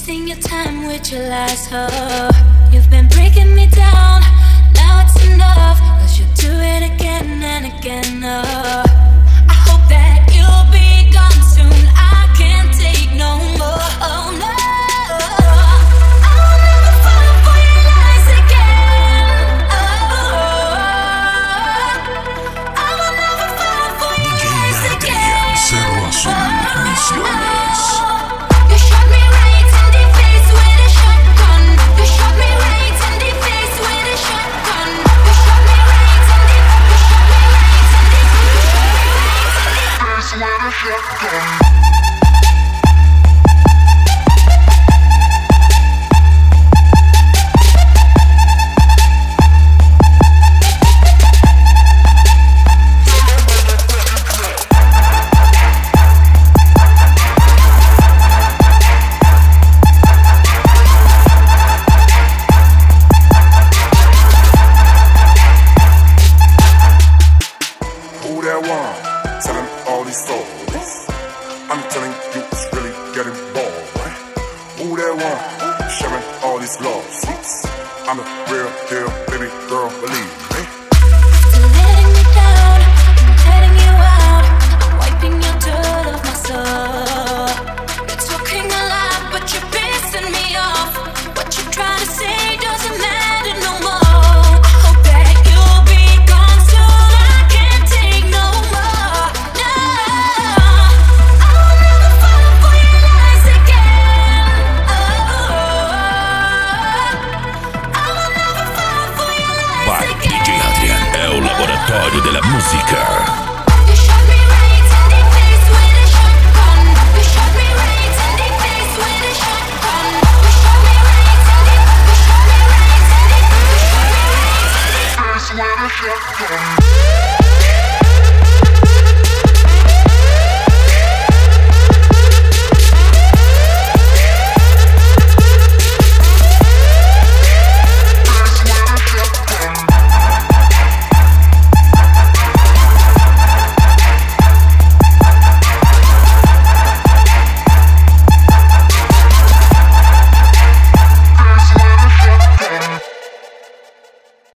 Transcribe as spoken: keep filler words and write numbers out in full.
wasting your time with your lies, oh. You've been breaking me down, now it's enough, 'cause you do it again and again, oh. I hope that you'll be gone soon, I can't take no more, oh no. I will never fall for your lies again, oh. I will never fall for your lies again. Cerro Azul Misiones. You shot me right in the face with a shotgun. You shot me right in the face with a shotgun. You shot me right in the, you shot me right in the, you shot me right in the face with a shotgun. I'm telling you, it's really getting boring. Who that one? Sharing all these love seats. I'm a real deal, baby girl, believe me. Still letting me down, I'm letting you out. I'm wiping your dirt off my soul. You're talking a lot, but you're pissing me off. What you try to say doesn't matter no more. I hope that you'll be gone soon, I can't take no more. No, I will never fall for your lies again. Oh, I will never fall for your lies Vai, again. D J Adrian é o laboratório della música. You shot me right in the face with a shotgun. You shot me right in the face with a shotgun. You shot me right in the, you shot me right in the, you shot me right in the face with a shotgun.